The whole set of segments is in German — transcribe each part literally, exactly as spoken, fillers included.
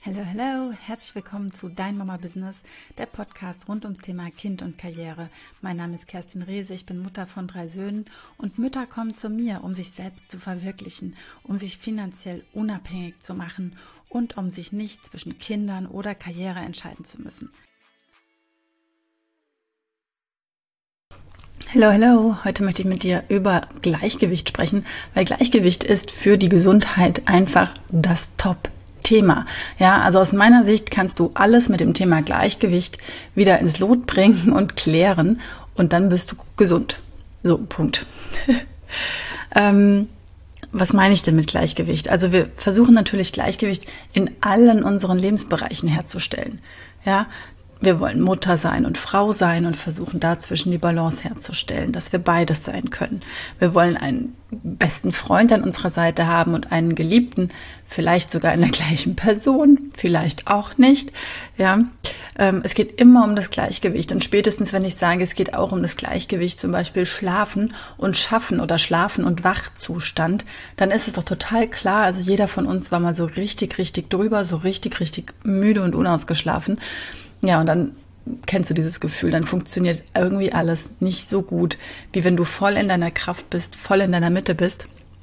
Hallo, hallo, herzlich willkommen zu Dein Mama Business, der Podcast rund ums Thema Kind und Karriere. Mein Name ist Kerstin Rehse, ich bin Mutter von drei Söhnen und Mütter kommen zu mir, um sich selbst zu verwirklichen, um sich finanziell unabhängig zu machen und um sich nicht zwischen Kindern oder Karriere entscheiden zu müssen. Hallo, hallo, heute möchte ich mit dir über Gleichgewicht sprechen, weil Gleichgewicht ist für die Gesundheit einfach das Top-Thema. Ja, also aus meiner Sicht kannst du alles mit dem Thema Gleichgewicht wieder ins Lot bringen und klären und dann bist du gesund. So, Punkt. ähm, was meine ich denn mit Gleichgewicht? Also wir versuchen natürlich Gleichgewicht in allen unseren Lebensbereichen herzustellen. Ja, wir wollen Mutter sein und Frau sein und versuchen dazwischen die Balance herzustellen, dass wir beides sein können. Wir wollen einen besten Freund an unserer Seite haben und einen Geliebten, vielleicht sogar in der gleichen Person, vielleicht auch nicht. Ja, ähm, es geht immer um das Gleichgewicht und spätestens, wenn ich sage, es geht auch um das Gleichgewicht, zum Beispiel Schlafen und Schaffen oder Schlafen und Wachzustand, dann ist es doch total klar, also jeder von uns war mal so richtig, richtig drüber, so richtig, richtig müde und unausgeschlafen. Ja, und dann kennst du dieses Gefühl, dann funktioniert irgendwie alles nicht so gut, wie wenn du voll in deiner Kraft bist, voll in deiner Mitte bist.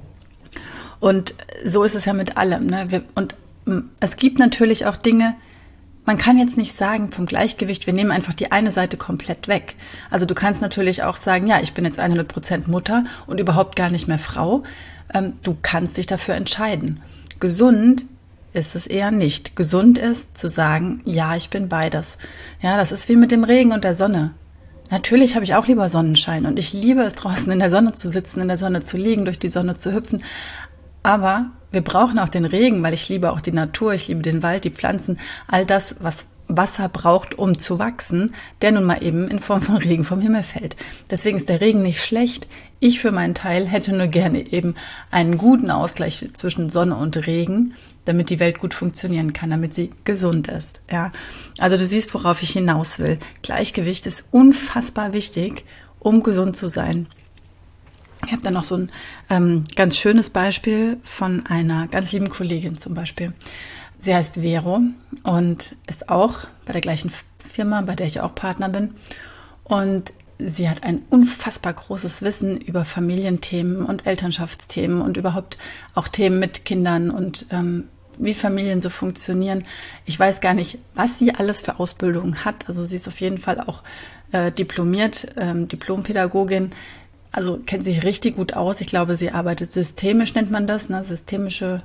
Und so ist es ja mit allem, ne? Wir, und es gibt natürlich auch Dinge, man kann jetzt nicht sagen vom Gleichgewicht, wir nehmen einfach die eine Seite komplett weg. Also du kannst natürlich auch sagen, ja, ich bin jetzt hundert Prozent Mutter und überhaupt gar nicht mehr Frau. Ähm, du kannst dich dafür entscheiden. Gesund ist es eher nicht. Gesund ist zu sagen, ja, ich bin beides. Ja, das ist wie mit dem Regen und der Sonne. Natürlich habe ich auch lieber Sonnenschein und ich liebe es, draußen in der Sonne zu sitzen, in der Sonne zu liegen, durch die Sonne zu hüpfen. Aber wir brauchen auch den Regen, weil ich liebe auch die Natur, ich liebe den Wald, die Pflanzen, all das, was Wasser braucht, um zu wachsen, der nun mal eben in Form von Regen vom Himmel fällt. Deswegen ist der Regen nicht schlecht. Ich für meinen Teil hätte nur gerne eben einen guten Ausgleich zwischen Sonne und Regen, damit die Welt gut funktionieren kann, damit sie gesund ist. Ja, also du siehst, worauf ich hinaus will. Gleichgewicht ist unfassbar wichtig, um gesund zu sein. Ich habe da noch so ein ähm, ganz schönes Beispiel von einer ganz lieben Kollegin zum Beispiel. Sie heißt Vero und ist auch bei der gleichen Firma, bei der ich auch Partner bin. Und sie hat ein unfassbar großes Wissen über Familienthemen und Elternschaftsthemen und überhaupt auch Themen mit Kindern und ähm, wie Familien so funktionieren. Ich weiß gar nicht, was sie alles für Ausbildung hat. Also sie ist auf jeden Fall auch äh, diplomiert, ähm, Diplompädagogin. Also kennt sich richtig gut aus. Ich glaube, sie arbeitet systemisch, nennt man das, ne? Systemische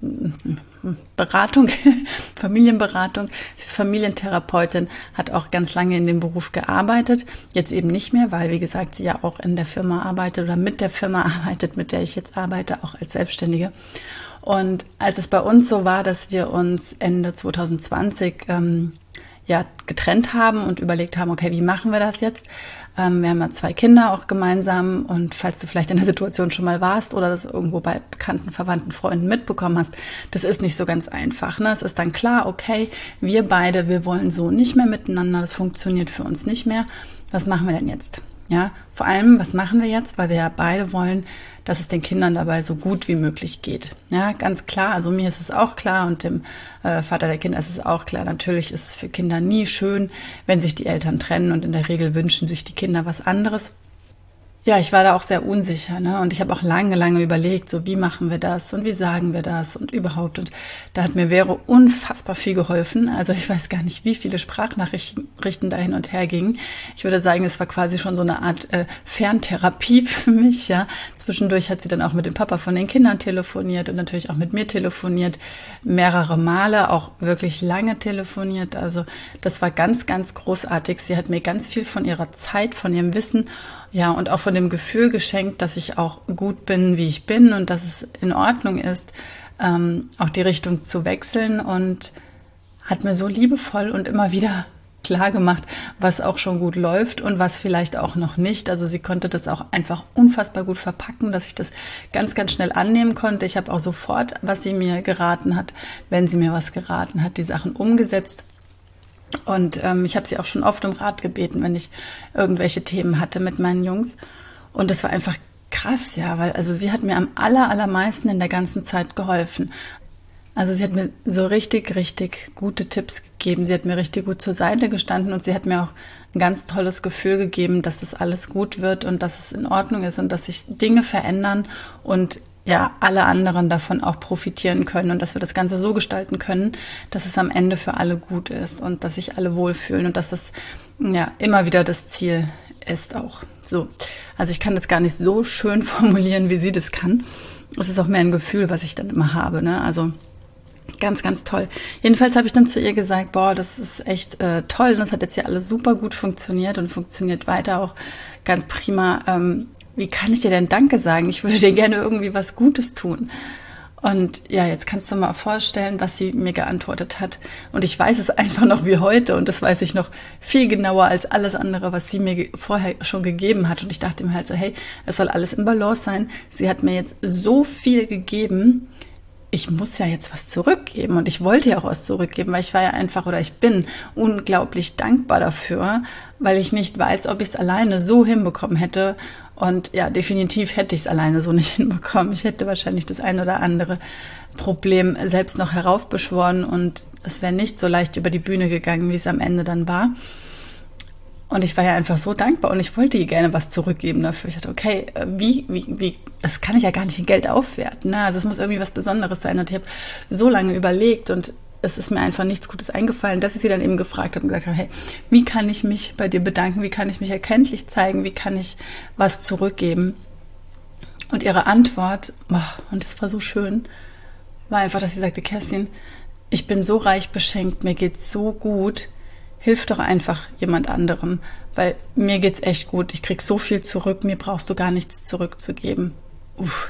Beratung, Familienberatung. Sie ist Familientherapeutin, hat auch ganz lange in dem Beruf gearbeitet. Jetzt eben nicht mehr, weil, wie gesagt, sie ja auch in der Firma arbeitet oder mit der Firma arbeitet, mit der ich jetzt arbeite, auch als Selbstständige. Und als es bei uns so war, dass wir uns Ende zwanzig zwanzig ähm, ja, getrennt haben und überlegt haben, okay, wie machen wir das jetzt? Ähm, wir haben ja zwei Kinder auch gemeinsam und falls du vielleicht in der Situation schon mal warst oder das irgendwo bei bekannten, verwandten Freunden mitbekommen hast, das ist nicht so ganz einfach. Ne? Es ist dann klar, okay, wir beide, wir wollen so nicht mehr miteinander, das funktioniert für uns nicht mehr. Was machen wir denn jetzt? Ja, vor allem, was machen wir jetzt? Weil wir ja beide wollen, dass es den Kindern dabei so gut wie möglich geht. Ja, ganz klar. Also mir ist es auch klar und dem äh, Vater der Kinder ist es auch klar. Natürlich ist es für Kinder nie schön, wenn sich die Eltern trennen und in der Regel wünschen sich die Kinder was anderes. Ja, ich war da auch sehr unsicher, ne? Und ich habe auch lange, lange überlegt, so wie machen wir das und wie sagen wir das und überhaupt. Und da hat mir Vero unfassbar viel geholfen. Also ich weiß gar nicht, wie viele Sprachnachrichten da hin und her gingen. Ich würde sagen, es war quasi schon so eine Art äh, Ferntherapie für mich, ja. Zwischendurch hat sie dann auch mit dem Papa von den Kindern telefoniert und natürlich auch mit mir telefoniert. Mehrere Male, auch wirklich lange telefoniert. Also das war ganz, ganz großartig. Sie hat mir ganz viel von ihrer Zeit, von ihrem Wissen, ja, und auch von dem Gefühl geschenkt, dass ich auch gut bin, wie ich bin und dass es in Ordnung ist, ähm, auch die Richtung zu wechseln und hat mir so liebevoll und immer wieder klar gemacht, was auch schon gut läuft und was vielleicht auch noch nicht. Also sie konnte das auch einfach unfassbar gut verpacken, dass ich das ganz, ganz schnell annehmen konnte. Ich habe auch sofort, was sie mir geraten hat, wenn sie mir was geraten hat, die Sachen umgesetzt. Und ähm, ich habe sie auch schon oft um Rat gebeten, wenn ich irgendwelche Themen hatte mit meinen Jungs. Und das war einfach krass, ja, weil also sie hat mir am aller, allermeisten in der ganzen Zeit geholfen. Also sie hat mir so richtig, richtig gute Tipps gegeben. Sie hat mir richtig gut zur Seite gestanden und sie hat mir auch ein ganz tolles Gefühl gegeben, dass es alles gut wird und dass es in Ordnung ist und dass sich Dinge verändern und ja, alle anderen davon auch profitieren können und dass wir das Ganze so gestalten können, dass es am Ende für alle gut ist und dass sich alle wohlfühlen und dass das ja immer wieder das Ziel ist auch. So, also ich kann das gar nicht so schön formulieren, wie sie das kann. Es ist auch mehr ein Gefühl, was ich dann immer habe, ne? Also ganz, ganz toll. Jedenfalls habe ich dann zu ihr gesagt, boah, das ist echt äh, toll und das hat jetzt hier alles super gut funktioniert und funktioniert weiter auch ganz prima. Ähm, wie kann ich dir denn Danke sagen? Ich würde dir gerne irgendwie was Gutes tun. Und ja, jetzt kannst du mal vorstellen, was sie mir geantwortet hat. Und ich weiß es einfach noch wie heute und das weiß ich noch viel genauer als alles andere, was sie mir vorher schon gegeben hat. Und ich dachte mir halt so, hey, es soll alles im Balance sein. Sie hat mir jetzt so viel gegeben, ich muss ja jetzt was zurückgeben und ich wollte ja auch was zurückgeben, weil ich war ja einfach oder ich bin unglaublich dankbar dafür, weil ich nicht weiß, ob ich es alleine so hinbekommen hätte und ja, definitiv hätte ich es alleine so nicht hinbekommen. Ich hätte wahrscheinlich das ein oder andere Problem selbst noch heraufbeschworen und es wäre nicht so leicht über die Bühne gegangen, wie es am Ende dann war. Und ich war ja einfach so dankbar und ich wollte ihr gerne was zurückgeben dafür. Ich dachte, okay, wie, wie, wie, das kann ich ja gar nicht in Geld aufwerten. Ne? Also es muss irgendwie was Besonderes sein. Und ich habe so lange überlegt und es ist mir einfach nichts Gutes eingefallen, dass ich sie dann eben gefragt habe und gesagt habe, hey, wie kann ich mich bei dir bedanken? Wie kann ich mich erkenntlich zeigen? Wie kann ich was zurückgeben? Und ihre Antwort, oh, und es war so schön, war einfach, dass sie sagte, Kerstin, ich bin so reich beschenkt, mir geht's so gut, hilf doch einfach jemand anderem, weil mir geht's echt gut. Ich krieg so viel zurück, mir brauchst du gar nichts zurückzugeben. Uff.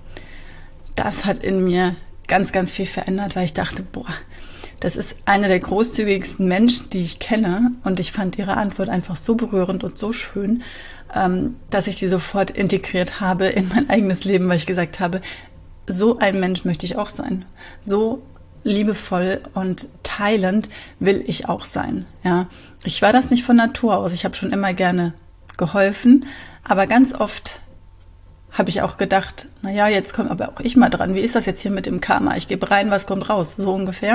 Das hat in mir ganz, ganz viel verändert, weil ich dachte, boah, das ist eine der großzügigsten Menschen, die ich kenne. Und ich fand ihre Antwort einfach so berührend und so schön, dass ich die sofort integriert habe in mein eigenes Leben, weil ich gesagt habe, so ein Mensch möchte ich auch sein. So liebevoll und teilend will ich auch sein. Ja, ich war das nicht von Natur aus. Ich habe schon immer gerne geholfen, aber ganz oft habe ich auch gedacht, na ja, jetzt kommt aber auch ich mal dran. Wie ist das jetzt hier mit dem Karma? Ich gebe rein, was kommt raus? So ungefähr.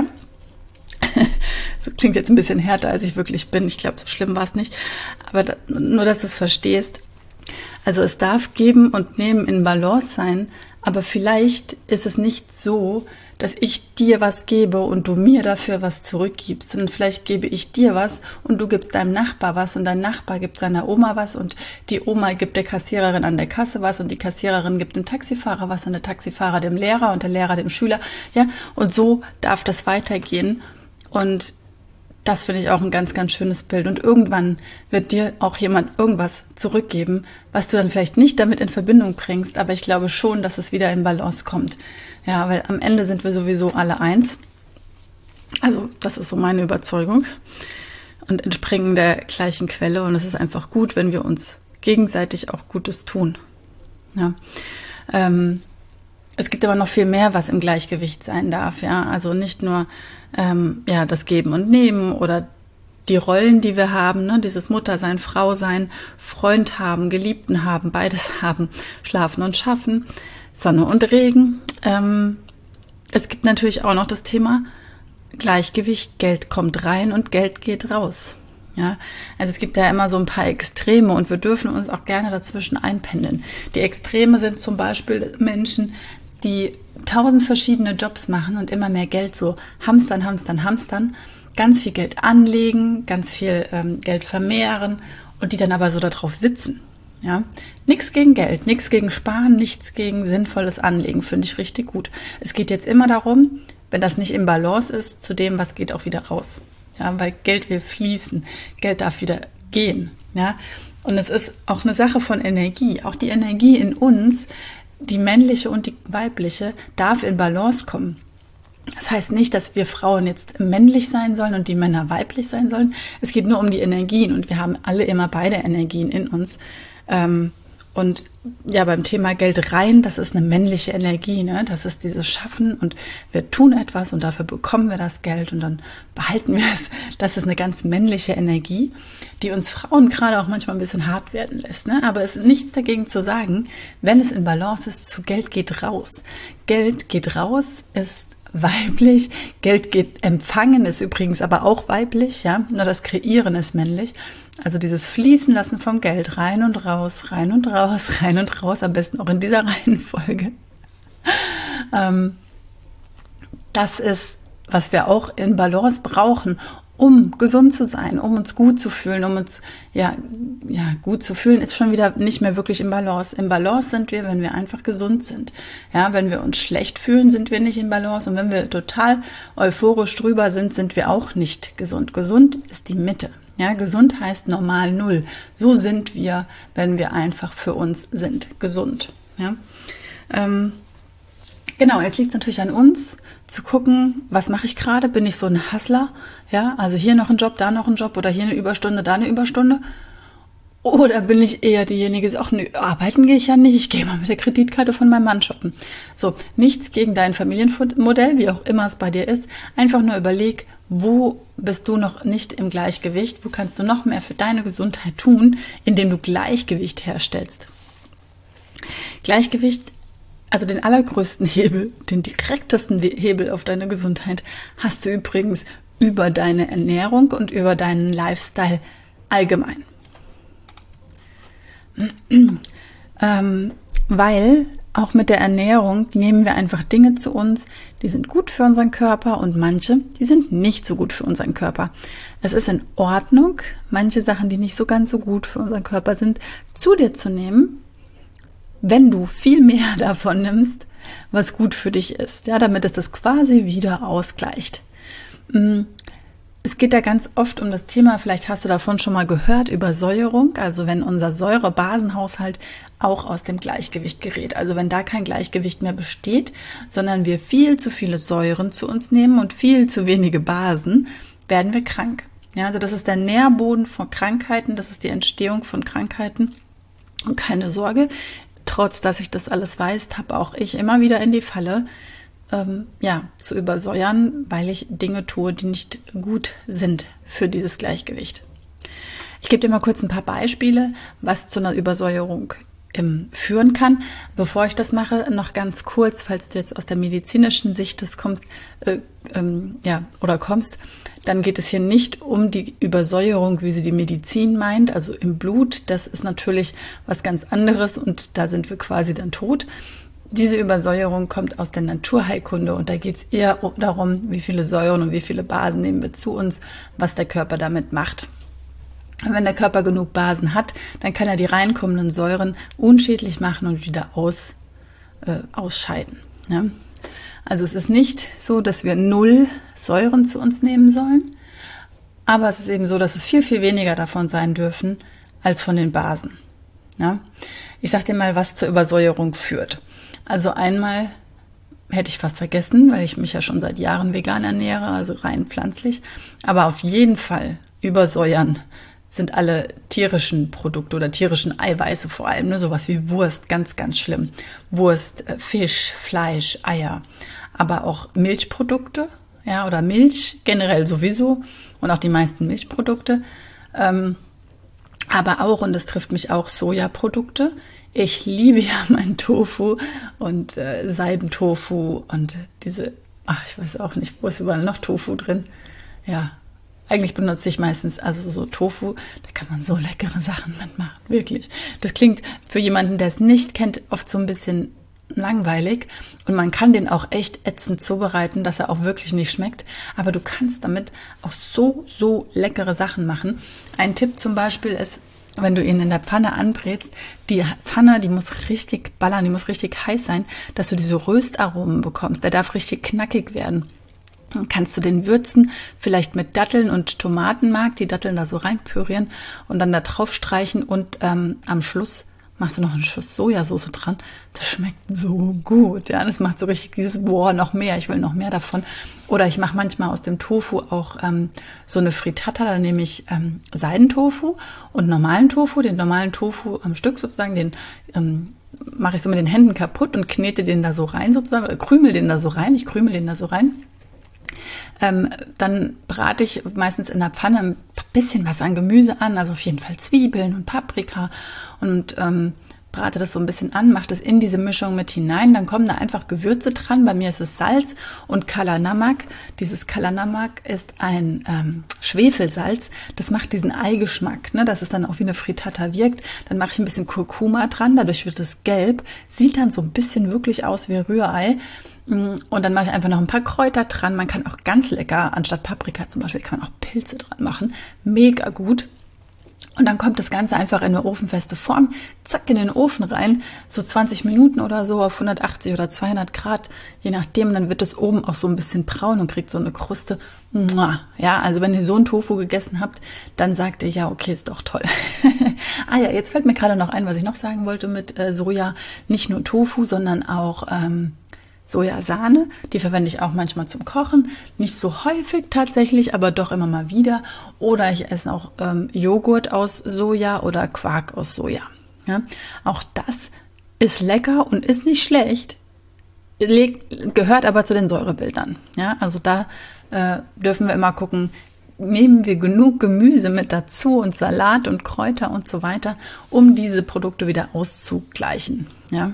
Das klingt jetzt ein bisschen härter, als ich wirklich bin. Ich glaube, so schlimm war es nicht. Aber da, nur, dass du es verstehst. Also es darf geben und nehmen in Balance sein, aber vielleicht ist es nicht so, dass ich dir was gebe und du mir dafür was zurückgibst. Und vielleicht gebe ich dir was und du gibst deinem Nachbar was und dein Nachbar gibt seiner Oma was und die Oma gibt der Kassiererin an der Kasse was und die Kassiererin gibt dem Taxifahrer was und der Taxifahrer dem Lehrer und der Lehrer dem Schüler. Ja, und so darf das weitergehen. Und das finde ich auch ein ganz, ganz schönes Bild. Und irgendwann wird dir auch jemand irgendwas zurückgeben, was du dann vielleicht nicht damit in Verbindung bringst, aber ich glaube schon, dass es wieder in Balance kommt. Ja, weil am Ende sind wir sowieso alle eins. Also das ist so meine Überzeugung und entspringen der gleichen Quelle. Und es ist einfach gut, wenn wir uns gegenseitig auch Gutes tun. Ja. Ähm, Es gibt aber noch viel mehr, was im Gleichgewicht sein darf, ja. Also nicht nur ähm, ja das Geben und Nehmen oder die Rollen, die wir haben, ne, dieses Muttersein, Frausein, Freund haben, Geliebten haben, beides haben, Schlafen und Schaffen, Sonne und Regen. Ähm, es gibt natürlich auch noch das Thema Gleichgewicht, Geld kommt rein und Geld geht raus. Ja, also es gibt da immer so ein paar Extreme und wir dürfen uns auch gerne dazwischen einpendeln. Die Extreme sind zum Beispiel Menschen, die tausend verschiedene Jobs machen und immer mehr Geld so hamstern, hamstern, hamstern, ganz viel Geld anlegen, ganz viel ähm, Geld vermehren und die dann aber so darauf sitzen. Ja, nichts gegen Geld, nichts gegen Sparen, nichts gegen sinnvolles Anlegen, finde ich richtig gut. Es geht jetzt immer darum, wenn das nicht im Balance ist, zu dem, was geht auch wieder raus. Ja, weil Geld will fließen, Geld darf wieder gehen. Ja, und es ist auch eine Sache von Energie. Auch die Energie in uns, die männliche und die weibliche, darf in Balance kommen. Das heißt nicht, dass wir Frauen jetzt männlich sein sollen und die Männer weiblich sein sollen. Es geht nur um die Energien und wir haben alle immer beide Energien in uns. Ähm, Und ja, beim Thema Geld rein, das ist eine männliche Energie, ne? Das ist dieses Schaffen und wir tun etwas und dafür bekommen wir das Geld und dann behalten wir es. Das ist eine ganz männliche Energie, die uns Frauen gerade auch manchmal ein bisschen hart werden lässt, ne? Aber es ist nichts dagegen zu sagen, wenn es in Balance ist, zu Geld geht raus. Geld geht raus ist weiblich. Geld geht empfangen ist übrigens aber auch weiblich, ja. Nur das Kreieren ist männlich. Also dieses Fließen lassen vom Geld rein und raus, rein und raus, rein und raus, am besten auch in dieser Reihenfolge. Ähm, das ist, was wir auch in Balance brauchen, um gesund zu sein, um uns gut zu fühlen, um uns ja, ja gut zu fühlen, ist schon wieder nicht mehr wirklich im Balance. Im Balance sind wir, wenn wir einfach gesund sind. Ja, wenn wir uns schlecht fühlen, sind wir nicht im Balance. Und wenn wir total euphorisch drüber sind, sind wir auch nicht gesund. Gesund ist die Mitte. Ja, gesund heißt normal null. So sind wir, wenn wir einfach für uns sind. Gesund. Ja. Ähm, Genau, jetzt liegt es natürlich an uns, zu gucken, was mache ich gerade? Bin ich so ein Hustler? Ja, also hier noch ein Job, da noch ein Job oder hier eine Überstunde, da eine Überstunde? Oder bin ich eher diejenige, die sagt, nö, arbeiten gehe ich ja nicht, ich gehe mal mit der Kreditkarte von meinem Mann shoppen. So, nichts gegen dein Familienmodell, wie auch immer es bei dir ist. Einfach nur überleg, wo bist du noch nicht im Gleichgewicht? Wo kannst du noch mehr für deine Gesundheit tun, indem du Gleichgewicht herstellst? Gleichgewicht, also den allergrößten Hebel, den direktesten Hebel auf deine Gesundheit hast du übrigens über deine Ernährung und über deinen Lifestyle allgemein. ähm, weil auch mit der Ernährung nehmen wir einfach Dinge zu uns, die sind gut für unseren Körper und manche, die sind nicht so gut für unseren Körper. Es ist in Ordnung, manche Sachen, die nicht so ganz so gut für unseren Körper sind, zu dir zu nehmen, wenn du viel mehr davon nimmst, was gut für dich ist, ja, damit es das quasi wieder ausgleicht. Es geht da ganz oft um das Thema, vielleicht hast du davon schon mal gehört, Übersäuerung, also wenn unser Säure-Basen-Haushalt auch aus dem Gleichgewicht gerät, also wenn da kein Gleichgewicht mehr besteht, sondern wir viel zu viele Säuren zu uns nehmen und viel zu wenige Basen, werden wir krank. Ja, also das ist der Nährboden von Krankheiten, das ist die Entstehung von Krankheiten und keine Sorge, trotz dass ich das alles weiß, tappe auch ich immer wieder in die Falle, ähm, ja, zu übersäuern, weil ich Dinge tue, die nicht gut sind für dieses Gleichgewicht. Ich gebe dir mal kurz ein paar Beispiele, was zu einer Übersäuerung ähm, führen kann. Bevor ich das mache, noch ganz kurz, falls du jetzt aus der medizinischen Sicht des kommst, äh, ähm, ja, oder kommst, dann geht es hier nicht um die Übersäuerung, wie sie die Medizin meint, also im Blut. Das ist natürlich was ganz anderes und da sind wir quasi dann tot. Diese Übersäuerung kommt aus der Naturheilkunde und da geht es eher darum, wie viele Säuren und wie viele Basen nehmen wir zu uns, was der Körper damit macht. Und wenn der Körper genug Basen hat, dann kann er die reinkommenden Säuren unschädlich machen und wieder aus, äh, ausscheiden. Ja? Also es ist nicht so, dass wir null Säuren zu uns nehmen sollen, aber es ist eben so, dass es viel, viel weniger davon sein dürfen als von den Basen. Ja? Ich sage dir mal, was zur Übersäuerung führt. Also einmal hätte ich fast vergessen, weil ich mich ja schon seit Jahren vegan ernähre, also rein pflanzlich, aber auf jeden Fall übersäuern sind alle tierischen Produkte oder tierischen Eiweiße vor allem, ne, sowas wie Wurst, ganz, ganz schlimm. Wurst, Fisch, Fleisch, Eier, aber auch Milchprodukte, ja, oder Milch generell sowieso und auch die meisten Milchprodukte, ähm, aber auch, und das trifft mich auch, Sojaprodukte. Ich liebe ja meinen Tofu und äh, Seidentofu und diese, ach, ich weiß auch nicht, wo ist überall noch Tofu drin? Ja, eigentlich benutze ich meistens also so Tofu, da kann man so leckere Sachen mitmachen, wirklich. Das klingt für jemanden, der es nicht kennt, oft so ein bisschen langweilig und man kann den auch echt ätzend zubereiten, dass er auch wirklich nicht schmeckt, aber du kannst damit auch so, so leckere Sachen machen. Ein Tipp zum Beispiel ist, wenn du ihn in der Pfanne anbrätst, die Pfanne, die muss richtig ballern, die muss richtig heiß sein, dass du diese Röstaromen bekommst. Der darf richtig knackig werden. Dann kannst du den würzen, vielleicht mit Datteln und Tomatenmark, die Datteln da so reinpürieren und dann da drauf streichen und ähm, am Schluss machst du noch einen Schuss Sojasauce dran. Das schmeckt so gut. Ja, das macht so richtig dieses, boah, noch mehr, ich will noch mehr davon. Oder ich mache manchmal aus dem Tofu auch ähm, so eine Frittata, da nehme ich ähm, Seidentofu und normalen Tofu, den normalen Tofu am Stück sozusagen, den ähm, mache ich so mit den Händen kaputt und knete den da so rein sozusagen, oder krümel den da so rein, ich krümel den da so rein. Ähm, dann brate ich meistens in der Pfanne ein bisschen was an Gemüse an, also auf jeden Fall Zwiebeln und Paprika und ähm, brate das so ein bisschen an, mache das in diese Mischung mit hinein, dann kommen da einfach Gewürze dran. Bei mir ist es Salz und Kala Namak. Dieses Kala Namak ist ein ähm, Schwefelsalz, das macht diesen Eigeschmack, ne, dass es dann auch wie eine Frittata wirkt. Dann mache ich ein bisschen Kurkuma dran, dadurch wird es gelb, sieht dann so ein bisschen wirklich aus wie Rührei. Und dann mache ich einfach noch ein paar Kräuter dran. Man kann auch ganz lecker, anstatt Paprika zum Beispiel, kann man auch Pilze dran machen. Mega gut. Und dann kommt das Ganze einfach in eine ofenfeste Form. Zack, in den Ofen rein. So zwanzig Minuten oder so auf hundertachtzig oder zweihundert Grad. Je nachdem, dann wird es oben auch so ein bisschen braun und kriegt so eine Kruste. Ja, also wenn ihr so einen Tofu gegessen habt, dann sagt ihr, ja, okay, ist doch toll. Ah ja, jetzt fällt mir gerade noch ein, was ich noch sagen wollte mit äh, Soja. Nicht nur Tofu, sondern auch ähm, Sojasahne, die verwende ich auch manchmal zum Kochen. Nicht so häufig tatsächlich, aber doch immer mal wieder. Oder ich esse auch ähm, Joghurt aus Soja oder Quark aus Soja. Ja, auch das ist lecker und ist nicht schlecht, gehört aber zu den Säurebildern. Ja, also da äh, dürfen wir immer gucken, nehmen wir genug Gemüse mit dazu und Salat und Kräuter und so weiter, um diese Produkte wieder auszugleichen. Ja.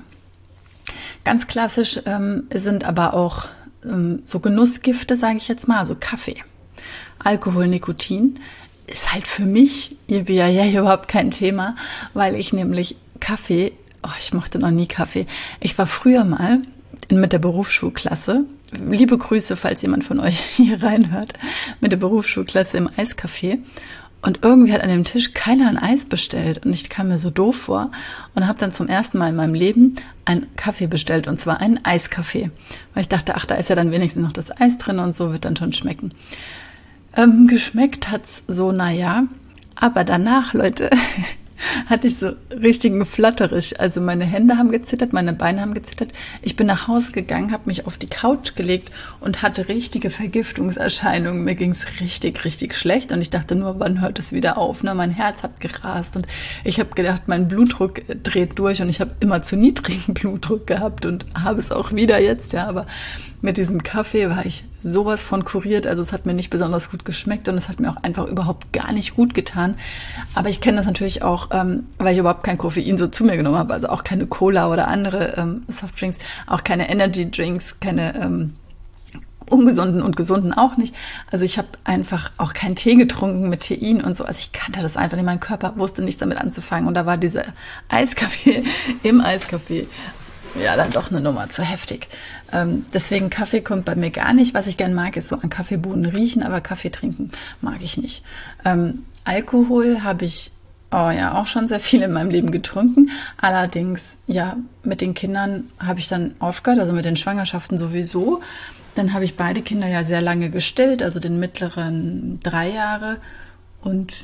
Ganz klassisch ähm, sind aber auch ähm, so Genussgifte, sage ich jetzt mal, also Kaffee. Alkohol, Nikotin ist halt für mich hier ja, ja überhaupt kein Thema, weil ich nämlich Kaffee, oh, ich mochte noch nie Kaffee. Ich war früher mal mit der Berufsschulklasse, liebe Grüße, falls jemand von euch hier reinhört, mit der Berufsschulklasse im Eiscafé. Und irgendwie hat an dem Tisch keiner ein Eis bestellt und ich kam mir so doof vor und habe dann zum ersten Mal in meinem Leben einen Kaffee bestellt und zwar einen Eiskaffee, weil ich dachte, ach, da ist ja dann wenigstens noch das Eis drin und so wird dann schon schmecken. Ähm, geschmeckt hat's so, naja, aber danach, Leute, hatte ich so richtigen Flatterisch. Also meine Hände haben gezittert, meine Beine haben gezittert. Ich bin nach Hause gegangen, habe mich auf die Couch gelegt und hatte richtige Vergiftungserscheinungen. Mir ging's richtig, richtig schlecht und ich dachte nur, wann hört es wieder auf? Ne? Mein Herz hat gerast und ich habe gedacht, mein Blutdruck dreht durch und ich habe immer zu niedrigen Blutdruck gehabt und habe es auch wieder jetzt, ja, aber mit diesem Kaffee war ich sowas von kuriert, also es hat mir nicht besonders gut geschmeckt und es hat mir auch einfach überhaupt gar nicht gut getan. Aber ich kenne das natürlich auch, ähm, weil ich überhaupt kein Koffein so zu mir genommen habe, also auch keine Cola oder andere ähm, Softdrinks, auch keine Energy Drinks, keine ähm, ungesunden und gesunden auch nicht. Also ich habe einfach auch keinen Tee getrunken mit Tein und so, also ich kannte das einfach nicht, mein Körper wusste nichts damit anzufangen und da war dieser Eiskaffee im Eiskaffee ja dann doch eine Nummer zu heftig. Ähm, deswegen Kaffee kommt bei mir gar nicht. Was ich gern mag, ist so an Kaffeebohnen riechen, aber Kaffee trinken mag ich nicht. Ähm, Alkohol habe ich oh ja auch schon sehr viel in meinem Leben getrunken. Allerdings, ja, mit den Kindern habe ich dann aufgehört, also mit den Schwangerschaften sowieso. Dann habe ich beide Kinder ja sehr lange gestillt, also den mittleren drei Jahre und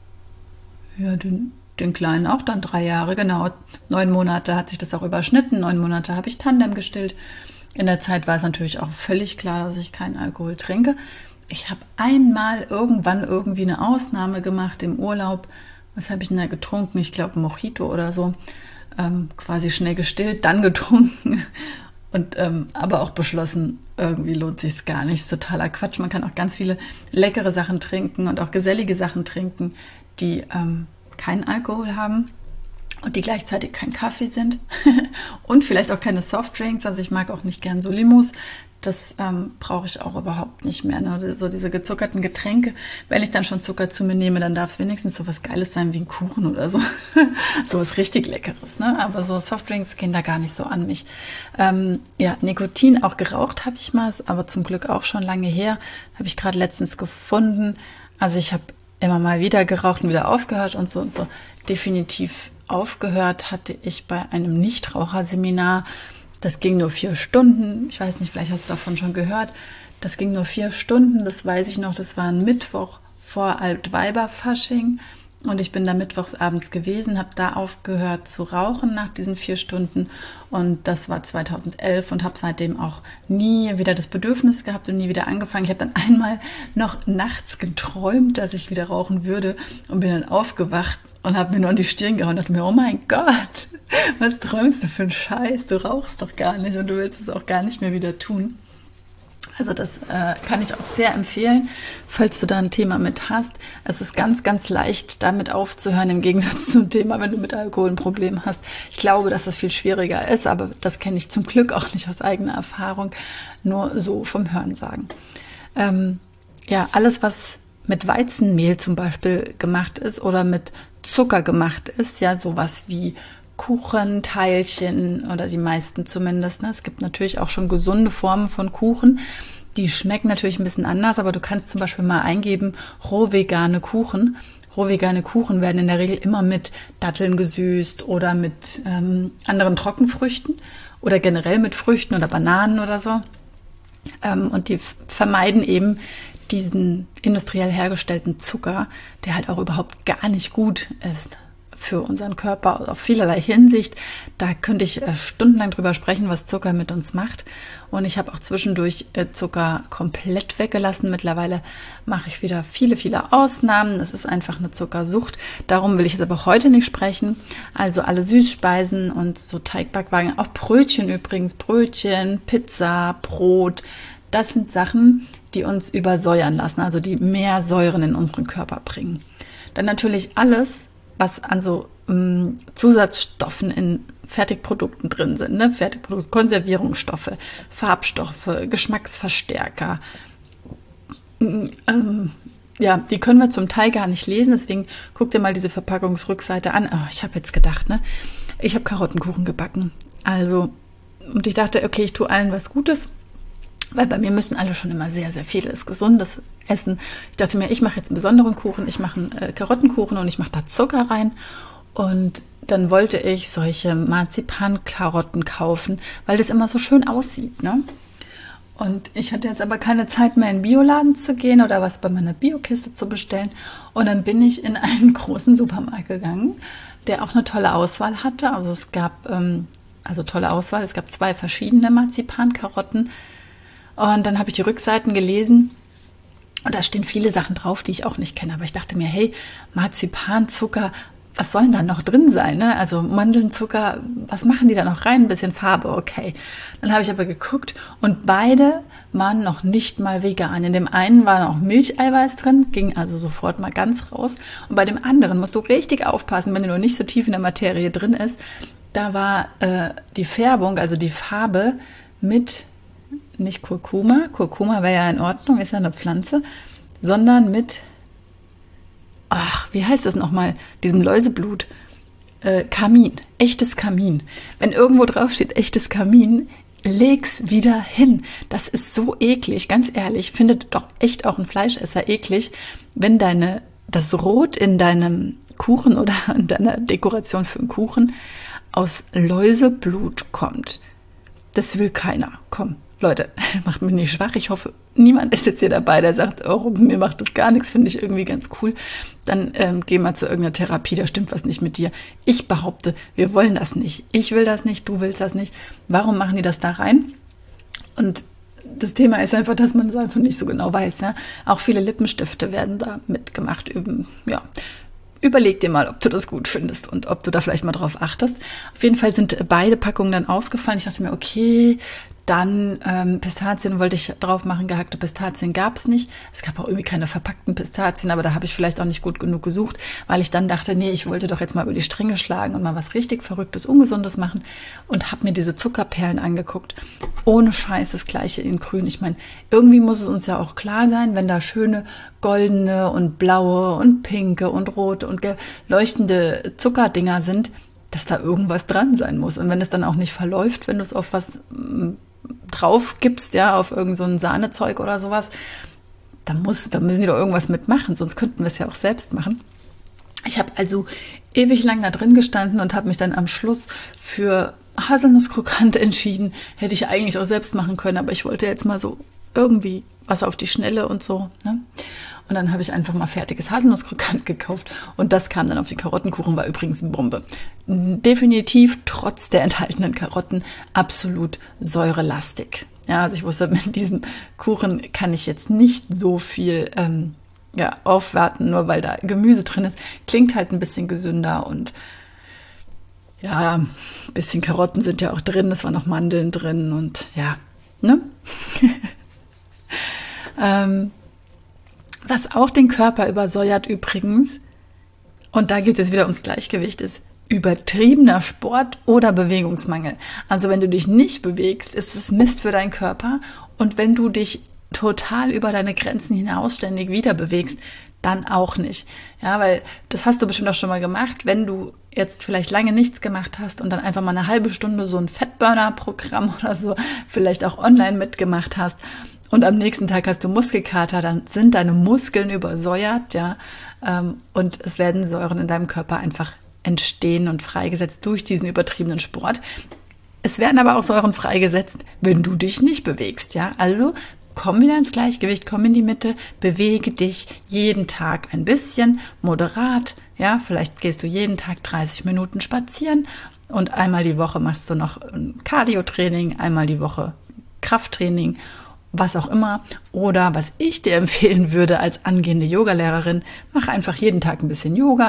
ja, den Den Kleinen auch dann drei Jahre, genau. Neun Monate hat sich das auch überschnitten. Neun Monate habe ich Tandem gestillt. In der Zeit war es natürlich auch völlig klar, dass ich keinen Alkohol trinke. Ich habe einmal irgendwann irgendwie eine Ausnahme gemacht im Urlaub. Was habe ich denn da getrunken? Ich glaube Mojito oder so. Ähm, quasi schnell gestillt, dann getrunken. Und ähm, aber auch beschlossen, irgendwie lohnt sich's gar nicht. Ist totaler Quatsch. Man kann auch ganz viele leckere Sachen trinken und auch gesellige Sachen trinken, die ähm, keinen Alkohol haben und die gleichzeitig kein Kaffee sind und vielleicht auch keine Softdrinks. Also ich mag auch nicht gern so Limos. Das ähm, brauche ich auch überhaupt nicht mehr. Ne? So diese gezuckerten Getränke. Wenn ich dann schon Zucker zu mir nehme, dann darf es wenigstens so was Geiles sein wie ein Kuchen oder so. So was richtig Leckeres. Ne? Aber so Softdrinks gehen da gar nicht so an mich. Ähm, ja, Nikotin, auch geraucht habe ich mal, aber zum Glück auch schon lange her. Habe ich gerade letztens gefunden. Also ich habe immer mal wieder geraucht und wieder aufgehört und so und so. Definitiv aufgehört hatte ich bei einem Nichtraucherseminar. Das ging nur vier Stunden. Ich weiß nicht, vielleicht hast du davon schon gehört. Das ging nur vier Stunden, das weiß ich noch. Das war ein Mittwoch vor Altweiberfasching. Und ich bin da mittwochs abends gewesen, habe da aufgehört zu rauchen nach diesen vier Stunden. Und das war zweitausendelf und habe seitdem auch nie wieder das Bedürfnis gehabt und nie wieder angefangen. Ich habe dann einmal noch nachts geträumt, dass ich wieder rauchen würde und bin dann aufgewacht und habe mir nur an die Stirn gehauen und dachte mir, oh mein Gott, was träumst du für einen Scheiß? Du rauchst doch gar nicht und du willst es auch gar nicht mehr wieder tun. Also das äh, kann ich auch sehr empfehlen, falls du da ein Thema mit hast. Es ist ganz, ganz leicht, damit aufzuhören, im Gegensatz zum Thema, wenn du mit Alkohol ein Problem hast. Ich glaube, dass das viel schwieriger ist, aber das kenne ich zum Glück auch nicht aus eigener Erfahrung, nur so vom Hörensagen. Ähm, ja, alles, was mit Weizenmehl zum Beispiel gemacht ist oder mit Zucker gemacht ist, ja, sowas wie Kuchen, Teilchen oder die meisten zumindest. Ne? Es gibt natürlich auch schon gesunde Formen von Kuchen. Die schmecken natürlich ein bisschen anders, aber du kannst zum Beispiel mal eingeben, rohvegane Kuchen. Rohvegane Kuchen werden in der Regel immer mit Datteln gesüßt oder mit ähm, anderen Trockenfrüchten oder generell mit Früchten oder Bananen oder so. Ähm, und die vermeiden eben diesen industriell hergestellten Zucker, der halt auch überhaupt gar nicht gut ist für unseren Körper auf vielerlei Hinsicht. Da könnte ich stundenlang drüber sprechen, was Zucker mit uns macht. Und ich habe auch zwischendurch Zucker komplett weggelassen. Mittlerweile mache ich wieder viele, viele Ausnahmen. Das ist einfach eine Zuckersucht. Darum will ich jetzt aber heute nicht sprechen. Also alle Süßspeisen und so Teigbackwaren, auch Brötchen übrigens, Brötchen, Pizza, Brot. Das sind Sachen, die uns übersäuern lassen, also die mehr Säuren in unseren Körper bringen. Dann natürlich alles, was an so ähm, Zusatzstoffen in Fertigprodukten drin sind, ne? Fertigprodukte, Konservierungsstoffe, Farbstoffe, Geschmacksverstärker. Ähm, ja, die können wir zum Teil gar nicht lesen, deswegen guck dir mal diese Verpackungsrückseite an. Oh, ich habe jetzt gedacht, ne? Ich habe Karottenkuchen gebacken. Also, und ich dachte, okay, ich tue allen was Gutes. Weil bei mir müssen alle schon immer sehr, sehr vieles Gesundes essen. Ich dachte mir, ich mache jetzt einen besonderen Kuchen, ich mache einen äh, Karottenkuchen und ich mache da Zucker rein. Und dann wollte ich solche Marzipankarotten kaufen, weil das immer so schön aussieht, ne? Und ich hatte jetzt aber keine Zeit mehr in den Bioladen zu gehen oder was bei meiner Biokiste zu bestellen. Und dann bin ich in einen großen Supermarkt gegangen, der auch eine tolle Auswahl hatte. Also es gab, ähm, also tolle Auswahl, es gab zwei verschiedene Marzipankarotten. Und dann habe ich die Rückseiten gelesen und da stehen viele Sachen drauf, die ich auch nicht kenne. Aber ich dachte mir, hey, Marzipanzucker, was soll denn da noch drin sein? Ne? Also Mandelnzucker, was machen die da noch rein? Ein bisschen Farbe, okay. Dann habe ich aber geguckt und beide waren noch nicht mal vegan. In dem einen war noch Milcheiweiß drin, ging also sofort mal ganz raus. Und bei dem anderen musst du richtig aufpassen, wenn du noch nicht so tief in der Materie drin ist. Da war äh, die Färbung, also die Farbe mit nicht Kurkuma, Kurkuma wäre ja in Ordnung, ist ja eine Pflanze, sondern mit, ach, wie heißt das nochmal, diesem Läuseblut, äh, Kamin, echtes Kamin. Wenn irgendwo drauf steht, echtes Kamin, leg's wieder hin. Das ist so eklig, ganz ehrlich, findet doch echt auch ein Fleischesser eklig, wenn deine, das Rot in deinem Kuchen oder in deiner Dekoration für einen Kuchen aus Läuseblut kommt. Das will keiner. Komm. Leute, macht mich nicht schwach. Ich hoffe, niemand ist jetzt hier dabei, der sagt, oh, mir macht das gar nichts, finde ich irgendwie ganz cool. Dann ähm, geh mal zu irgendeiner Therapie, da stimmt was nicht mit dir. Ich behaupte, wir wollen das nicht. Ich will das nicht, du willst das nicht. Warum machen die das da rein? Und das Thema ist einfach, dass man es einfach nicht so genau weiß. Ja? Auch viele Lippenstifte werden da mitgemacht. Üben, ja. Überleg dir mal, ob du das gut findest und ob du da vielleicht mal drauf achtest. Auf jeden Fall sind beide Packungen dann ausgefallen. Ich dachte mir, okay, dann ähm, Pistazien wollte ich drauf machen, gehackte Pistazien gab es nicht. Es gab auch irgendwie keine verpackten Pistazien, aber da habe ich vielleicht auch nicht gut genug gesucht, weil ich dann dachte, nee, ich wollte doch jetzt mal über die Stränge schlagen und mal was richtig Verrücktes, Ungesundes machen und habe mir diese Zuckerperlen angeguckt. Ohne Scheiß das Gleiche in grün. Ich meine, irgendwie muss es uns ja auch klar sein, wenn da schöne goldene und blaue und pinke und rote und leuchtende Zuckerdinger sind, dass da irgendwas dran sein muss. Und wenn es dann auch nicht verläuft, wenn du es auf was drauf gibst, ja, auf irgend so ein Sahnezeug oder sowas, dann muss, da müssen die doch irgendwas mitmachen, sonst könnten wir es ja auch selbst machen. Ich habe also ewig lang da drin gestanden und habe mich dann am Schluss für Haselnusskrokant entschieden. Hätte ich eigentlich auch selbst machen können, aber ich wollte jetzt mal so irgendwie was auf die Schnelle und so, ne? Und dann habe ich einfach mal fertiges Haselnusskrokant gekauft und das kam dann auf die Karottenkuchen, war übrigens eine Bombe. Definitiv trotz der enthaltenen Karotten absolut säurelastig. Ja, also ich wusste, mit diesem Kuchen kann ich jetzt nicht so viel ähm, ja, aufwerten, nur weil da Gemüse drin ist. Klingt halt ein bisschen gesünder und ja, ein bisschen Karotten sind ja auch drin, es waren noch Mandeln drin und ja, ne? ähm, was auch den Körper übersäuert übrigens, und da geht es wieder ums Gleichgewicht, ist übertriebener Sport oder Bewegungsmangel. Also wenn du dich nicht bewegst, ist es Mist für deinen Körper. Und wenn du dich total über deine Grenzen hinaus ständig wieder bewegst, dann auch nicht. Ja, weil das hast du bestimmt auch schon mal gemacht, wenn du jetzt vielleicht lange nichts gemacht hast und dann einfach mal eine halbe Stunde so ein Fettburner-Programm oder so vielleicht auch online mitgemacht hast und am nächsten Tag hast du Muskelkater, dann sind deine Muskeln übersäuert, ja, und es werden Säuren in deinem Körper einfach entstehen und freigesetzt durch diesen übertriebenen Sport. Es werden aber auch Säuren freigesetzt, wenn du dich nicht bewegst, ja. Also komm wieder ins Gleichgewicht, komm in die Mitte, bewege dich jeden Tag ein bisschen, moderat, ja. Vielleicht gehst du jeden Tag dreißig Minuten spazieren und einmal die Woche machst du noch ein Cardio-Training, einmal die Woche Krafttraining, was auch immer. Oder was ich dir empfehlen würde als angehende Yogalehrerin, mach einfach jeden Tag ein bisschen Yoga.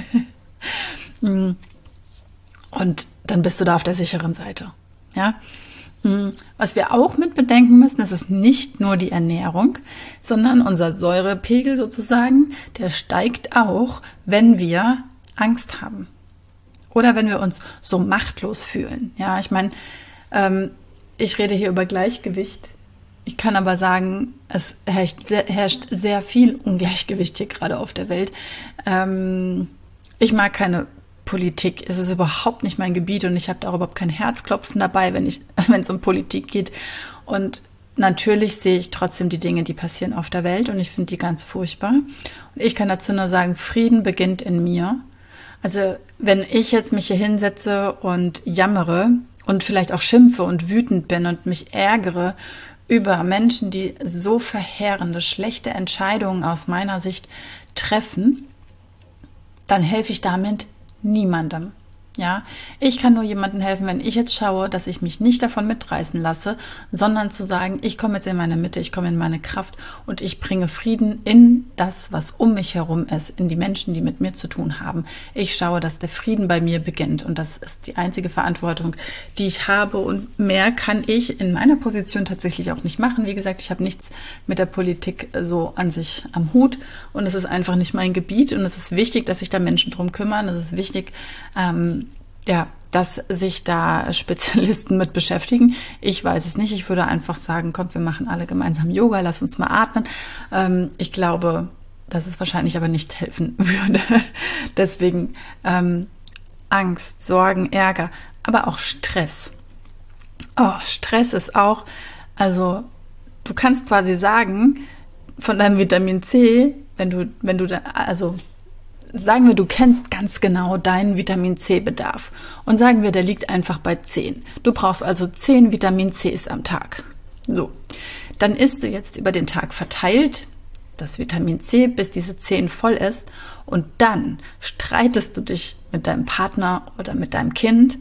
Und dann bist du da auf der sicheren Seite. Ja? Was wir auch mit bedenken müssen, das ist nicht nur die Ernährung, sondern unser Säurepegel sozusagen, der steigt auch, wenn wir Angst haben. Oder wenn wir uns so machtlos fühlen. Ja, ich meine, ähm, ich rede hier über Gleichgewicht. Ich kann aber sagen, es herrscht sehr, herrscht sehr viel Ungleichgewicht hier gerade auf der Welt. Ähm, ich mag keine Politik. Es ist überhaupt nicht mein Gebiet und ich habe da auch überhaupt kein Herzklopfen dabei, wenn ich, wenn es um Politik geht. Und natürlich sehe ich trotzdem die Dinge, die passieren auf der Welt und ich finde die ganz furchtbar. Und ich kann dazu nur sagen, Frieden beginnt in mir. Also wenn ich jetzt mich hier hinsetze und jammere und vielleicht auch schimpfe und wütend bin und mich ärgere über Menschen, die so verheerende, schlechte Entscheidungen aus meiner Sicht treffen, dann helfe ich damit niemandem. Ja, ich kann nur jemandem helfen, wenn ich jetzt schaue, dass ich mich nicht davon mitreißen lasse, sondern zu sagen, ich komme jetzt in meine Mitte, ich komme in meine Kraft und ich bringe Frieden in das, was um mich herum ist, in die Menschen, die mit mir zu tun haben. Ich schaue, dass der Frieden bei mir beginnt und das ist die einzige Verantwortung, die ich habe und mehr kann ich in meiner Position tatsächlich auch nicht machen. Wie gesagt, ich habe nichts mit der Politik so an sich am Hut und es ist einfach nicht mein Gebiet und es ist wichtig, dass sich da Menschen drum kümmern. Es ist wichtig, ähm, ja, dass sich da Spezialisten mit beschäftigen. Ich weiß es nicht. Ich würde einfach sagen, komm, wir machen alle gemeinsam Yoga, lass uns mal atmen. Ähm, ich glaube, dass es wahrscheinlich aber nicht helfen würde. Deswegen ähm, Angst, Sorgen, Ärger, aber auch Stress. Oh, Stress ist auch, also du kannst quasi sagen, von deinem Vitamin C, wenn du, wenn du da, also sagen wir, du kennst ganz genau deinen Vitamin-C-Bedarf und sagen wir, der liegt einfach bei zehn. Du brauchst also zehn Vitamin Cs am Tag. So, dann isst du jetzt über den Tag verteilt das Vitamin C, bis diese zehn voll ist und dann streitest du dich mit deinem Partner oder mit deinem Kind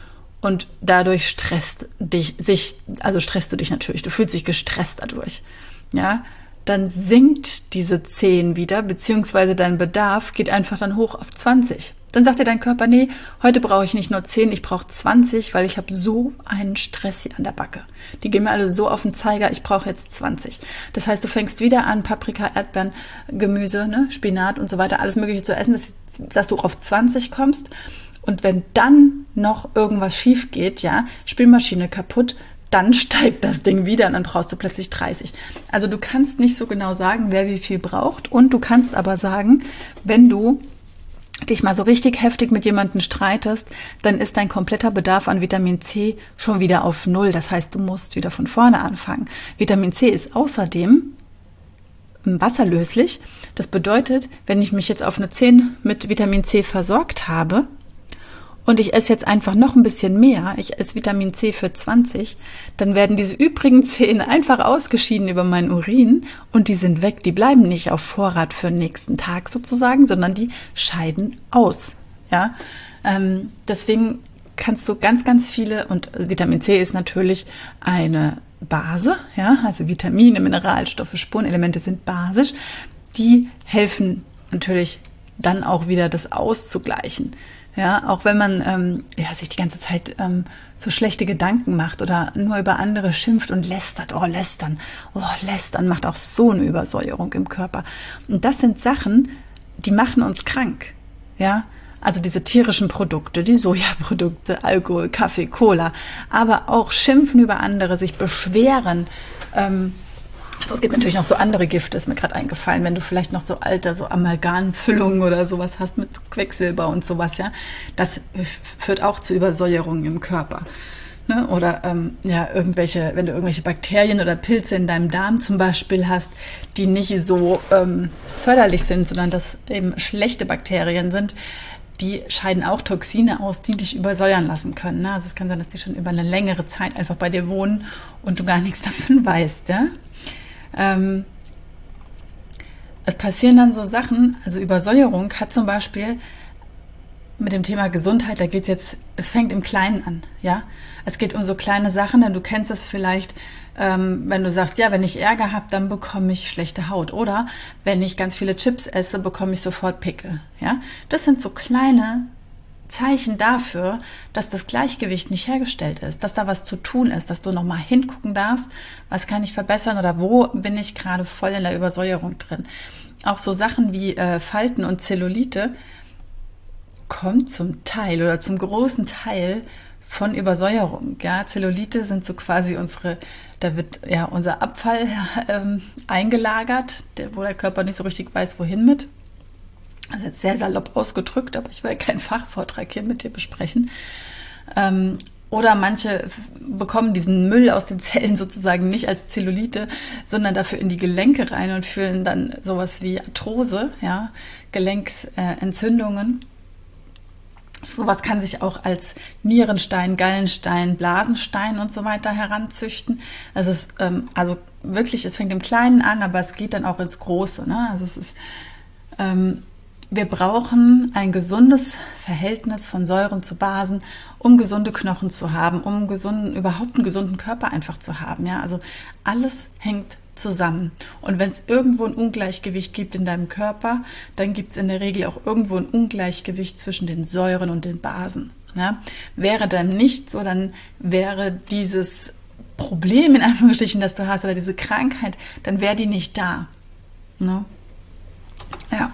und dadurch stresst dich, sich, also stresst du dich natürlich, du fühlst dich gestresst dadurch, ja, dann sinkt diese zehn wieder, beziehungsweise dein Bedarf geht einfach dann hoch auf zwanzig. Dann sagt dir dein Körper, nee, heute brauche ich nicht nur zehn, ich brauche zwanzig, weil ich habe so einen Stress hier an der Backe. Die gehen mir alle so auf den Zeiger, ich brauche jetzt zwanzig. Das heißt, du fängst wieder an, Paprika, Erdbeeren, Gemüse, ne, Spinat und so weiter, alles Mögliche zu essen, dass, dass du auf zwanzig kommst. Und wenn dann noch irgendwas schief geht, ja, Spülmaschine kaputt, dann steigt das Ding wieder und dann brauchst du plötzlich dreißig. Also du kannst nicht so genau sagen, wer wie viel braucht und du kannst aber sagen, wenn du dich mal so richtig heftig mit jemandem streitest, dann ist dein kompletter Bedarf an Vitamin C schon wieder auf Null. Das heißt, du musst wieder von vorne anfangen. Vitamin C ist außerdem wasserlöslich. Das bedeutet, wenn ich mich jetzt auf eine zehn mit Vitamin C versorgt habe, und ich esse jetzt einfach noch ein bisschen mehr, ich esse Vitamin C für zwanzig, dann werden diese übrigen zehn einfach ausgeschieden über meinen Urin und die sind weg. Die bleiben nicht auf Vorrat für den nächsten Tag sozusagen, sondern die scheiden aus. Ja, ähm, deswegen kannst du ganz, ganz viele, und Vitamin C ist natürlich eine Base, ja, also Vitamine, Mineralstoffe, Spurenelemente sind basisch, die helfen natürlich dann auch wieder das auszugleichen. Ja, auch wenn man ähm, ja, sich die ganze Zeit ähm, so schlechte Gedanken macht oder nur über andere schimpft und lästert. Oh, lästern. Oh, lästern macht auch so eine Übersäuerung im Körper. Und das sind Sachen, die machen uns krank. Ja, also diese tierischen Produkte, die Sojaprodukte, Alkohol, Kaffee, Cola, aber auch schimpfen über andere, sich beschweren. Ähm, Also es gibt natürlich noch so andere Gifte, ist mir gerade eingefallen, wenn du vielleicht noch so alte, so Amalgamfüllungen oder sowas hast mit Quecksilber und sowas, ja, das führt auch zu Übersäuerungen im Körper. Ne? Oder ähm, ja, irgendwelche, wenn du irgendwelche Bakterien oder Pilze in deinem Darm zum Beispiel hast, die nicht so ähm, förderlich sind, sondern das eben schlechte Bakterien sind, die scheiden auch Toxine aus, die dich übersäuern lassen können. Ne? Also es kann sein, dass die schon über eine längere Zeit einfach bei dir wohnen und du gar nichts davon weißt, ja. Ähm, es passieren dann so Sachen, also Übersäuerung hat zum Beispiel mit dem Thema Gesundheit, da geht jetzt, es fängt im Kleinen an, ja. Es geht um so kleine Sachen, denn du kennst es vielleicht, ähm, wenn du sagst, ja, wenn ich Ärger habe, dann bekomme ich schlechte Haut. Oder wenn ich ganz viele Chips esse, bekomme ich sofort Pickel, ja. Das sind so kleine Zeichen dafür, dass das Gleichgewicht nicht hergestellt ist, dass da was zu tun ist, dass du nochmal hingucken darfst, was kann ich verbessern oder wo bin ich gerade voll in der Übersäuerung drin. Auch so Sachen wie äh, Falten und Zellulite kommt zum Teil oder zum großen Teil von Übersäuerung. Ja, Zellulite sind so quasi unsere, da wird ja unser Abfall ähm, eingelagert, der, wo der Körper nicht so richtig weiß, wohin mit. Also jetzt sehr salopp ausgedrückt, aber ich will keinen Fachvortrag hier mit dir besprechen. Ähm, oder manche bekommen diesen Müll aus den Zellen sozusagen nicht als Zellulite, sondern dafür in die Gelenke rein und fühlen dann sowas wie Arthrose, ja, Gelenksentzündungen. Sowas kann sich auch als Nierenstein, Gallenstein, Blasenstein und so weiter heranzüchten. Also es, ähm, also wirklich, es fängt im Kleinen an, aber es geht dann auch ins Große. Ne? Also es ist ähm, Wir brauchen ein gesundes Verhältnis von Säuren zu Basen, um gesunde Knochen zu haben, um gesunden, überhaupt einen gesunden Körper einfach zu haben. Ja, also alles hängt zusammen. Und wenn es irgendwo ein Ungleichgewicht gibt in deinem Körper, dann gibt es in der Regel auch irgendwo ein Ungleichgewicht zwischen den Säuren und den Basen. Ja, wäre dann nicht so, dann wäre dieses Problem in Anführungsstrichen, das du hast, oder diese Krankheit, dann wäre die nicht da. Ne? Ja.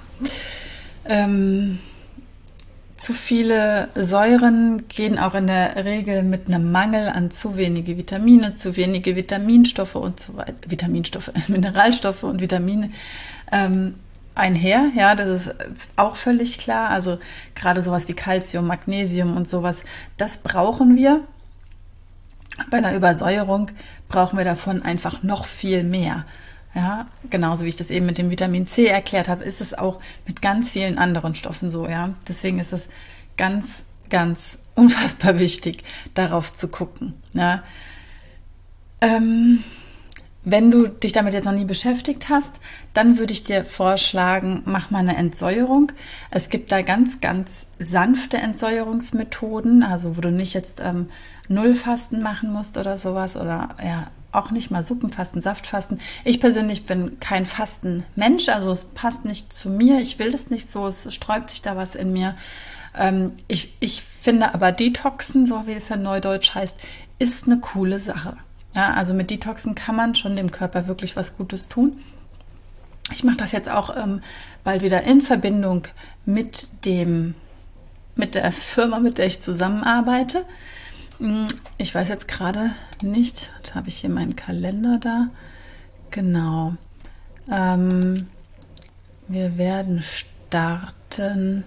Ähm, zu viele Säuren gehen auch in der Regel mit einem Mangel an zu wenige Vitamine, zu wenige Vitaminstoffe und so weiter, Vitaminstoffe, Mineralstoffe und Vitamine ähm, einher. Ja, das ist auch völlig klar. Also gerade sowas wie Calcium, Magnesium und sowas, das brauchen wir. Bei einer Übersäuerung brauchen wir davon einfach noch viel mehr. Ja, genauso wie ich das eben mit dem Vitamin C erklärt habe, ist es auch mit ganz vielen anderen Stoffen so, ja. Deswegen ist es ganz, ganz unfassbar wichtig, darauf zu gucken, ja. Ähm, wenn du dich damit jetzt noch nie beschäftigt hast, dann würde ich dir vorschlagen, mach mal eine Entsäuerung. Es gibt da ganz, ganz sanfte Entsäuerungsmethoden, also wo du nicht jetzt ähm, Nullfasten machen musst oder sowas oder ja, auch nicht mal Suppenfasten, Saftfasten. Ich persönlich bin kein Fastenmensch, also es passt nicht zu mir. Ich will das nicht so, es sträubt sich da was in mir. Ähm, ich, ich finde aber Detoxen, so wie es ja neudeutsch heißt, ist eine coole Sache. Ja, also mit Detoxen kann man schon dem Körper wirklich was Gutes tun. Ich mache das jetzt auch ähm, bald wieder in Verbindung mit dem, mit der Firma, mit der ich zusammenarbeite. Ich weiß jetzt gerade nicht, da habe ich hier meinen Kalender da. Genau. Ähm, wir werden starten.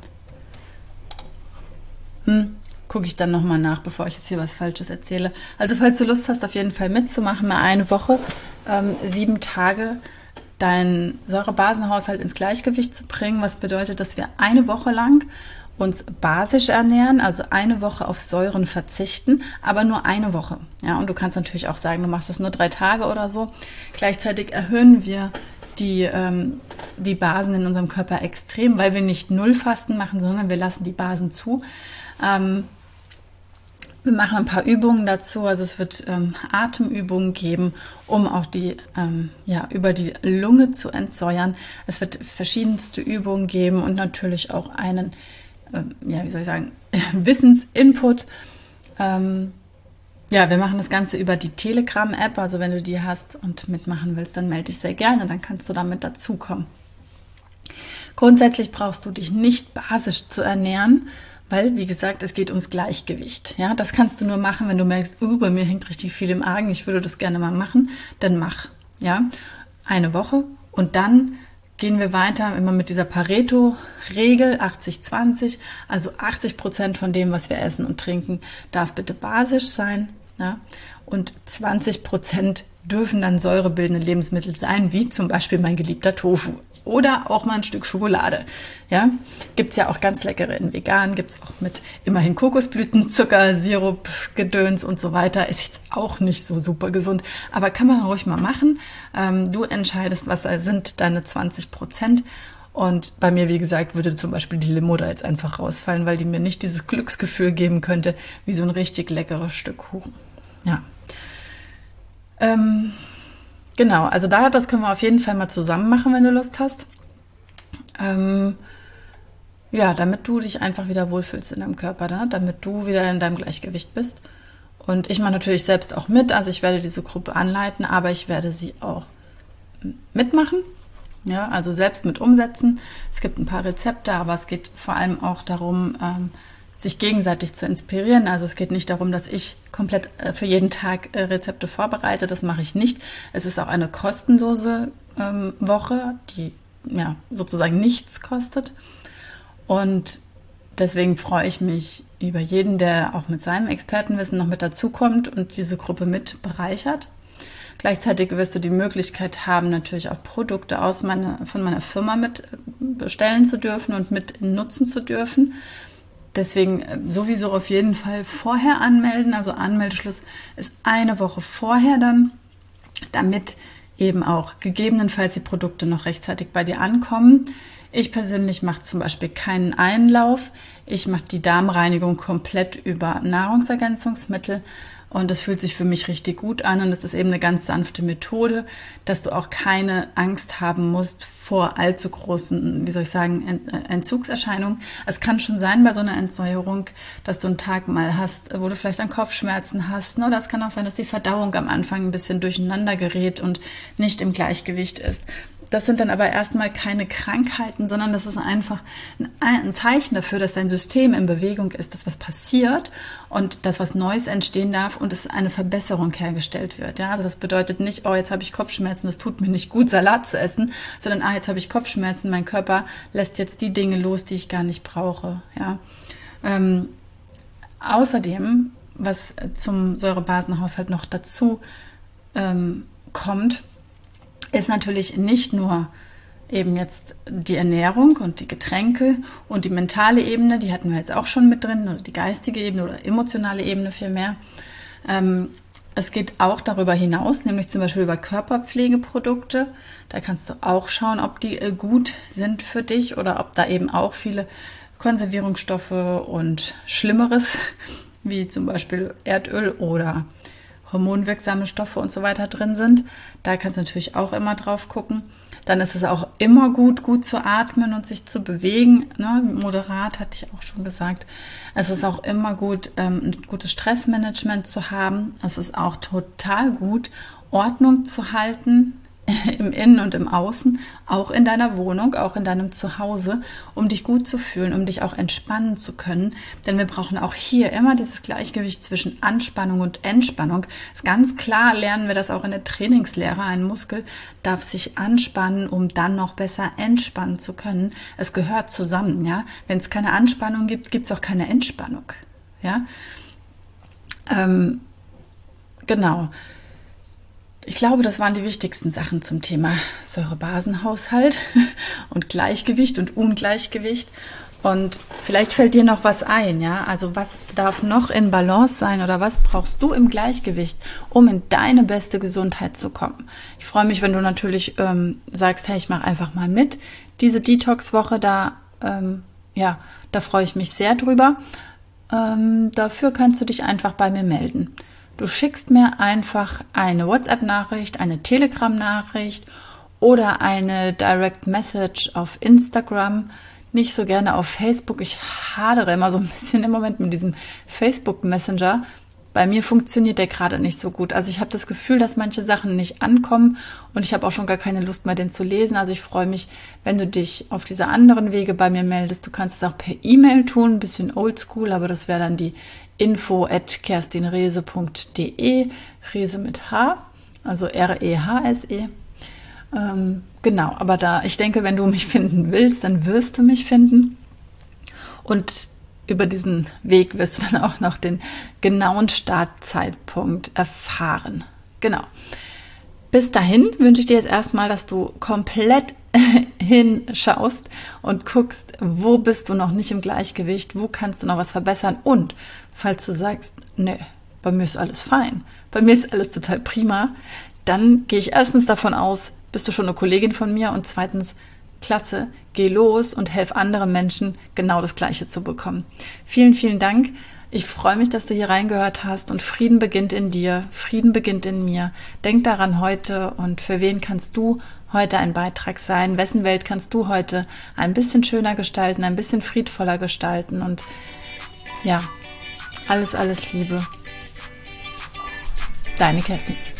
Hm, gucke ich dann nochmal nach, bevor ich jetzt hier was Falsches erzähle. Also falls du Lust hast, auf jeden Fall mitzumachen, mal eine Woche, ähm, sieben Tage deinen Säurebasenhaushalt ins Gleichgewicht zu bringen, was bedeutet, dass wir eine Woche lang uns basisch ernähren, also eine Woche auf Säuren verzichten, aber nur eine Woche. Ja, und du kannst natürlich auch sagen, du machst das nur drei Tage oder so. Gleichzeitig erhöhen wir die, ähm, die Basen in unserem Körper extrem, weil wir nicht Nullfasten machen, sondern wir lassen die Basen zu. Ähm, wir machen ein paar Übungen dazu, also es wird ähm, Atemübungen geben, um auch die ähm, ja über die Lunge zu entsäuern. Es wird verschiedenste Übungen geben und natürlich auch einen ja, wie soll ich sagen, Wissensinput. Ähm, ja, wir machen das Ganze über die Telegram-App. Also wenn du die hast und mitmachen willst, dann melde dich sehr gerne. Dann kannst du damit dazukommen. Grundsätzlich brauchst du dich nicht basisch zu ernähren, weil, wie gesagt, es geht ums Gleichgewicht. Ja, das kannst du nur machen, wenn du merkst, oh, bei mir hängt richtig viel im Argen, ich würde das gerne mal machen, dann mach. Ja, eine Woche und dann gehen wir weiter immer mit dieser Pareto-Regel, achtzig zwanzig, also achtzig Prozent von dem, was wir essen und trinken, darf bitte basisch sein, ja, und zwanzig Prozent dürfen dann säurebildende Lebensmittel sein, wie zum Beispiel mein geliebter Tofu. Oder auch mal ein Stück Schokolade. Ja, gibt's ja auch ganz leckere in vegan, gibt's auch mit immerhin Kokosblüten, Zucker, Sirup, Gedöns und so weiter. Ist jetzt auch nicht so super gesund, aber kann man ruhig mal machen. Ähm, du entscheidest, was sind deine zwanzig Prozent. Und bei mir, wie gesagt, würde zum Beispiel die Limo da jetzt einfach rausfallen, weil die mir nicht dieses Glücksgefühl geben könnte, wie so ein richtig leckeres Stück Kuchen. Ja. Ähm... Genau, also da, das können wir auf jeden Fall mal zusammen machen, wenn du Lust hast. Ähm, ja, damit du dich einfach wieder wohlfühlst in deinem Körper, da, damit du wieder in deinem Gleichgewicht bist. Und ich mache natürlich selbst auch mit, also ich werde diese Gruppe anleiten, aber ich werde sie auch mitmachen, ja, also selbst mit umsetzen. Es gibt ein paar Rezepte, aber es geht vor allem auch darum, ähm, sich gegenseitig zu inspirieren. Also es geht nicht darum, dass ich komplett für jeden Tag Rezepte vorbereite. Das mache ich nicht. Es ist auch eine kostenlose ähm, Woche, die ja sozusagen nichts kostet. Und deswegen freue ich mich über jeden, der auch mit seinem Expertenwissen noch mit dazukommt und diese Gruppe mit bereichert. Gleichzeitig wirst du die Möglichkeit haben, natürlich auch Produkte aus meiner, von meiner Firma mit bestellen zu dürfen und mit nutzen zu dürfen. Deswegen sowieso auf jeden Fall vorher anmelden. Also Anmeldeschluss ist eine Woche vorher dann, damit eben auch gegebenenfalls die Produkte noch rechtzeitig bei dir ankommen. Ich persönlich mache zum Beispiel keinen Einlauf. Ich mache die Darmreinigung komplett über Nahrungsergänzungsmittel. Und das fühlt sich für mich richtig gut an und es ist eben eine ganz sanfte Methode, dass du auch keine Angst haben musst vor allzu großen, wie soll ich sagen, Entzugserscheinungen. Es kann schon sein bei so einer Entsäuerung, dass du einen Tag mal hast, wo du vielleicht dann Kopfschmerzen hast. Oder es kann auch sein, dass die Verdauung am Anfang ein bisschen durcheinander gerät und nicht im Gleichgewicht ist. Das sind dann aber erstmal keine Krankheiten, sondern das ist einfach ein Zeichen dafür, dass dein System in Bewegung ist, dass was passiert und dass was Neues entstehen darf und es eine Verbesserung hergestellt wird. Ja, also das bedeutet nicht, oh, jetzt habe ich Kopfschmerzen, das tut mir nicht gut, Salat zu essen, sondern ah, jetzt habe ich Kopfschmerzen, mein Körper lässt jetzt die Dinge los, die ich gar nicht brauche. Ja. Ähm, außerdem, was zum Säurebasenhaushalt noch dazu ähm, kommt, ist natürlich nicht nur eben jetzt die Ernährung und die Getränke und die mentale Ebene, die hatten wir jetzt auch schon mit drin, oder die geistige Ebene oder emotionale Ebene vielmehr. Ähm, es geht auch darüber hinaus, nämlich zum Beispiel über Körperpflegeprodukte. Da kannst du auch schauen, ob die äh, gut sind für dich oder ob da eben auch viele Konservierungsstoffe und Schlimmeres, wie zum Beispiel Erdöl oder hormonwirksame Stoffe und so weiter drin sind. Da kannst du natürlich auch immer drauf gucken. Dann ist es auch immer gut, gut zu atmen und sich zu bewegen. Ne? Moderat, hatte ich auch schon gesagt. Es ist auch immer gut, ähm, ein gutes Stressmanagement zu haben. Es ist auch total gut, Ordnung zu halten im Innen und im Außen, auch in deiner Wohnung, auch in deinem Zuhause, um dich gut zu fühlen, um dich auch entspannen zu können. Denn wir brauchen auch hier immer dieses Gleichgewicht zwischen Anspannung und Entspannung. Ist ganz klar, lernen wir das auch in der Trainingslehre. Ein Muskel darf sich anspannen, um dann noch besser entspannen zu können. Es gehört zusammen, ja. Wenn es keine Anspannung gibt, gibt es auch keine Entspannung, ja. Ähm, genau. Ich glaube, das waren die wichtigsten Sachen zum Thema Säurebasenhaushalt und Gleichgewicht und Ungleichgewicht. Und vielleicht fällt dir noch was ein, ja? Also was darf noch in Balance sein oder was brauchst du im Gleichgewicht, um in deine beste Gesundheit zu kommen? Ich freue mich, wenn du natürlich ähm, sagst, hey, ich mache einfach mal mit. Diese Detox-Woche, da, ähm, ja, da freue ich mich sehr drüber. Ähm, dafür kannst du dich einfach bei mir melden. Du schickst mir einfach eine WhatsApp-Nachricht, eine Telegram-Nachricht oder eine Direct Message auf Instagram. nicht so gerne auf Facebook. Ich hadere immer so ein bisschen im Moment mit diesem Facebook Messenger. Bei mir funktioniert der gerade nicht so gut. Also ich habe das Gefühl, dass manche Sachen nicht ankommen und ich habe auch schon gar keine Lust mehr, den zu lesen. Also ich freue mich, wenn du dich auf diese anderen Wege bei mir meldest. Du kannst es auch per E-Mail tun, ein bisschen oldschool, aber das wäre dann die info at kerstinrehse punkt de, Rehse mit H, also R E H S E. Ähm, genau, aber da, ich denke, wenn du mich finden willst, dann wirst du mich finden. Und über diesen Weg wirst du dann auch noch den genauen Startzeitpunkt erfahren. Genau. Bis dahin wünsche ich dir jetzt erstmal, dass du komplett hinschaust und guckst, wo bist du noch nicht im Gleichgewicht, wo kannst du noch was verbessern. Und falls du sagst, nee, bei mir ist alles fein, bei mir ist alles total prima, dann gehe ich erstens davon aus, bist du schon eine Kollegin von mir und zweitens, klasse, geh los und helf anderen Menschen, genau das Gleiche zu bekommen. Vielen, vielen Dank. Ich freue mich, dass du hier reingehört hast und Frieden beginnt in dir, Frieden beginnt in mir. Denk daran heute und für wen kannst du heute ein Beitrag sein? Wessen Welt kannst du heute ein bisschen schöner gestalten, ein bisschen friedvoller gestalten? Und ja, alles, alles Liebe. Deine Kerstin.